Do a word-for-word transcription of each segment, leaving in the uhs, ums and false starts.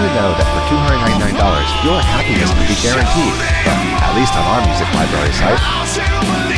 know that for two hundred ninety-nine dollars, your happiness can be guaranteed? Well, at least on our music library site.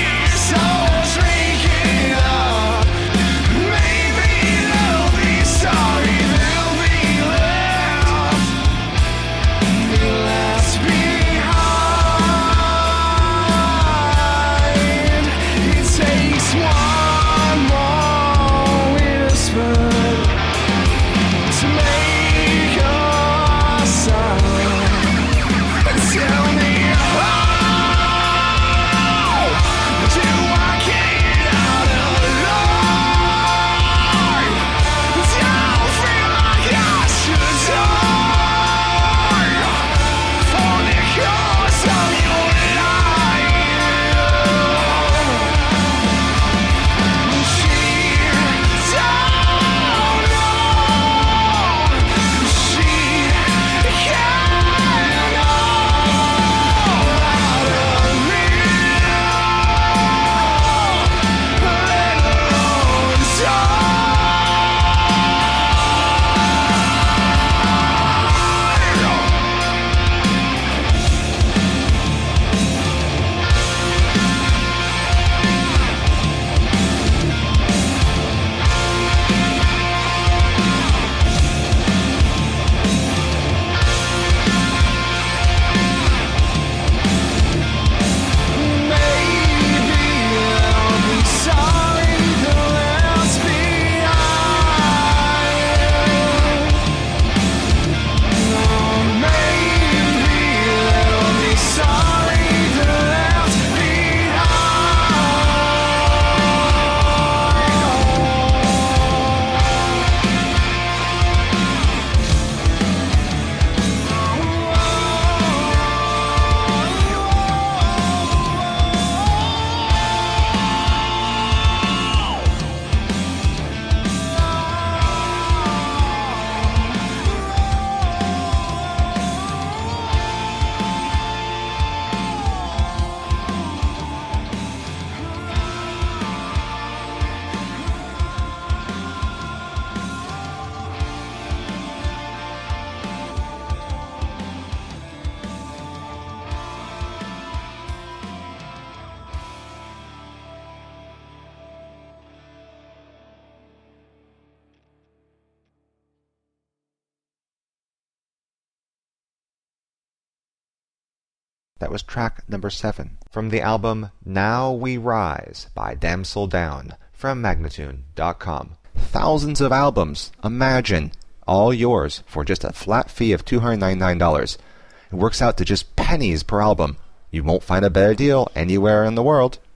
That was track number seven from the album Now We Rise by Damsel Down from Magnatune dot com. Thousands of albums, imagine, all yours for just a flat fee of two hundred ninety-nine dollars. It works out to just pennies per album. You won't find a better deal anywhere in the world.